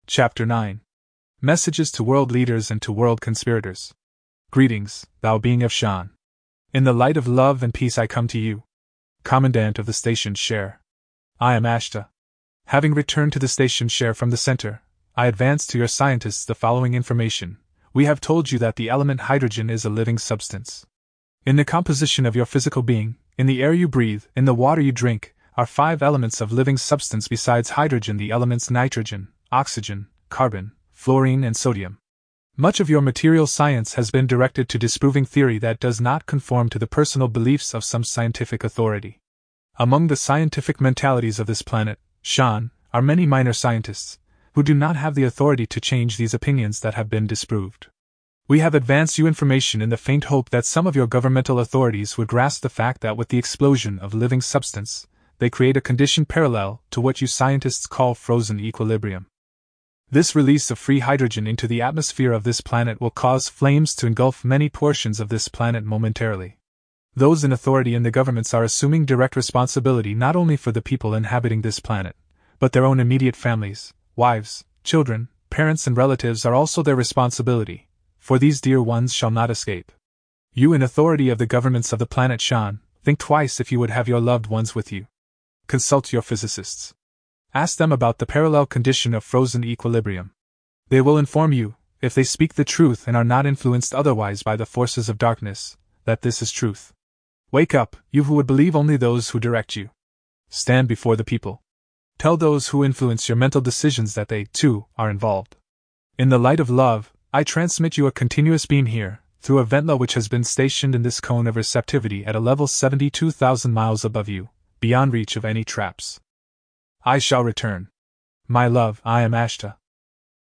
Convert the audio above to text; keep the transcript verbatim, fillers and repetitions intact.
Chapter nine. Messages to World Leaders and to World Conspirators. Greetings, thou being of Shan. In the light of love and peace I come to you. Commandant of the Station Share. I am Ashta. Having returned to the Station Share from the center, I advance to your scientists the following information. We have told you that the element hydrogen is a living substance. In the composition of your physical being, in the air you breathe, in the water you drink, are five elements of living substance besides hydrogen, the elements nitrogen, oxygen, carbon, fluorine, and sodium. Much of your material science has been directed to disproving theory that does not conform to the personal beliefs of some scientific authority. Among the scientific mentalities of this planet, Shan, are many minor scientists, who do not have the authority to change these opinions that have been disproved. We have advanced you information in the faint hope that some of your governmental authorities would grasp the fact that with the explosion of living substance, they create a condition parallel to what you scientists call frozen equilibrium. This release of free hydrogen into the atmosphere of this planet will cause flames to engulf many portions of this planet momentarily. Those in authority in the governments are assuming direct responsibility not only for the people inhabiting this planet, but their own immediate families, wives, children, parents, and relatives are also their responsibility, for these dear ones shall not escape. You in authority of the governments of the planet Shan, think twice if you would have your loved ones with you. Consult your physicists. Ask them about the parallel condition of frozen equilibrium. They will inform you, if they speak the truth and are not influenced otherwise by the forces of darkness, that this is truth. Wake up, you who would believe only those who direct you. Stand before the people. Tell those who influence your mental decisions that they, too, are involved. In the light of love, I transmit you a continuous beam here, through a ventla which has been stationed in this cone of receptivity at a level seventy-two thousand miles above you, beyond reach of any traps. I shall return. My love, I am Ashta.